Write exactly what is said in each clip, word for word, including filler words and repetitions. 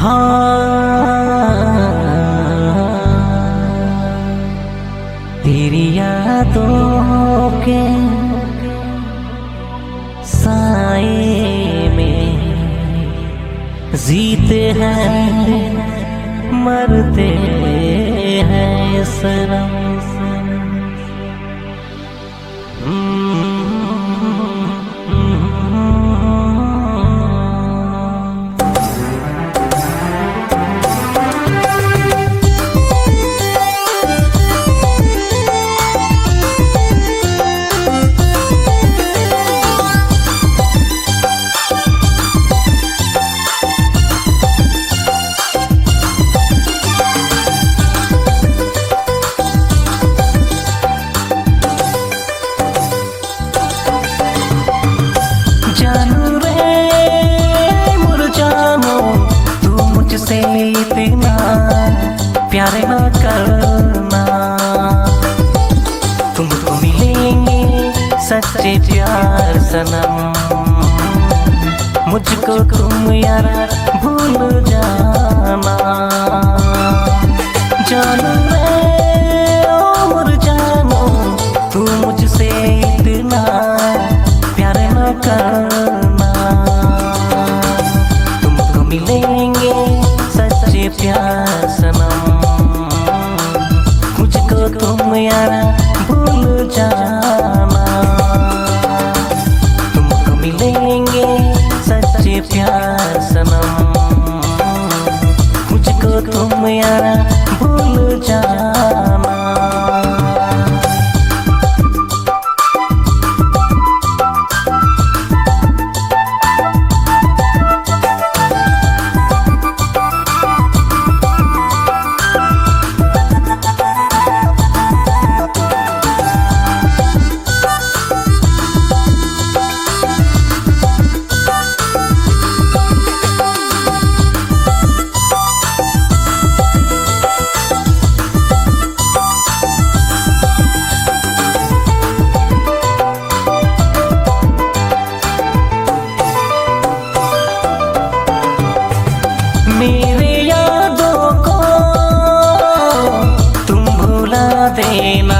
हाँ, तेरी यादों के साए में जीते हैं मरते हैं सनम। इतना प्यार न करना, तुमको मिलेंगे सच्चे प्यार सनम। मुझको तुम यार भूल जाना, जानू मैं और जानू तू मुझसे इतना प्यार न करना, तुमको मिलेंगे सच्चे प्यार सनम। मुझको तुम यार भूल जाना, तुमको मिलेंगे सच्चे प्यार सनम। मुझको तुम यार भूल जाना। मेरे यादों को तुम भुला देना,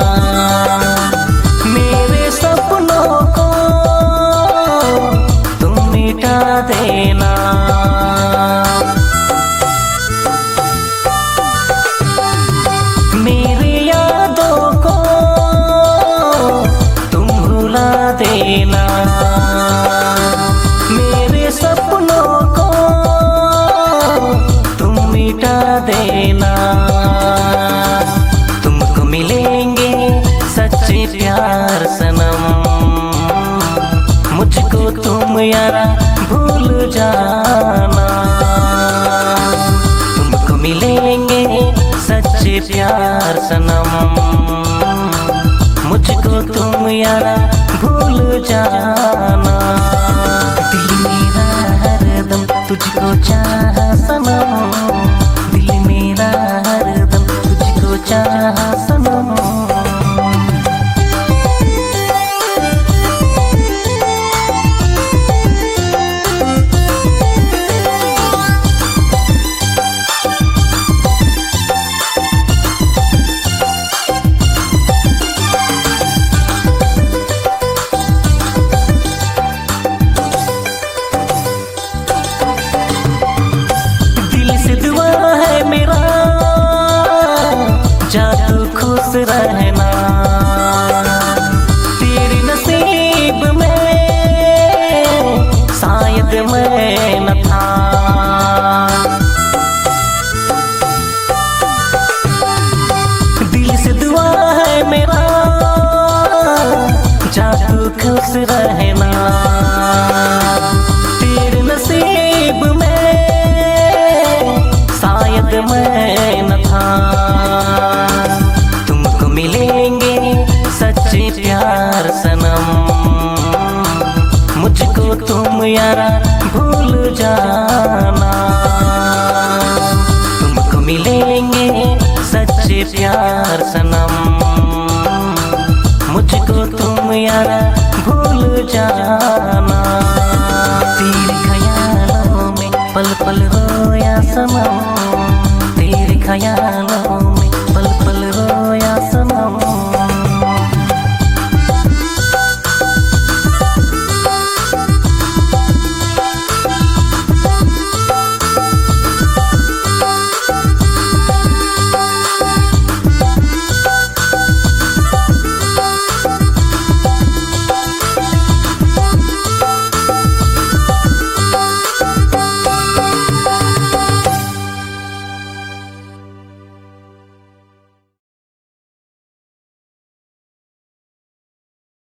मेरे सपनों को तुम मिटा देना। मेरे यादों को तुम भुला देना, मेरे सपनों को मिटा देना। तुमको मिलेंगे सच्चे प्यार सनम। मुझको तुम यार भूल जाना, तुमको मिलेंगे सच्चे प्यार सनम। मुझको तुम यार भूल जाना। दिल मेरा हरदम तुझको चाह सनम, दिल मेरा हरदम तुझको चाह सनम। जा तू खुश रहना, तेरे नसीब में शायद मैं न था। दिल से दुआ है मेरा, जा तू खुश रहना, तेरे नसीब में शायद मैं न था। तुमको मिलेंगे सच्चे प्यार सनम। मुझको तुम यार भूल जाना, तुमको मिलेंगे सच्चे प्यार सनम। मुझको तुम यार भूल जाना। तेरे ख्यालों में पल पल रोया सनम, तेरे ख्याल